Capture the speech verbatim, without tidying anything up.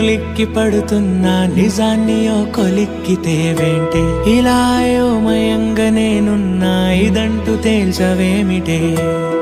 ఉలిక్కి పడుతున్నా నిజాన్ని ఓ కొలిక్కితే వెంటే ఇలా అయోమయంగా నేనున్నా ఇదంటూ తేల్చవేమిటే